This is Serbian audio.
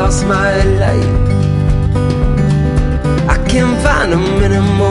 lost my light. I can't find them anymore.